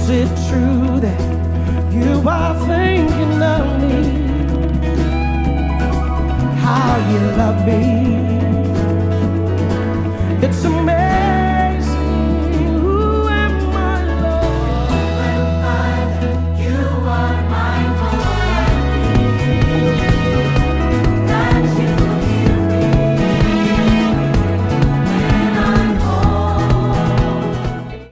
Is it true that you are thinking of me? How you love me? It's amazing.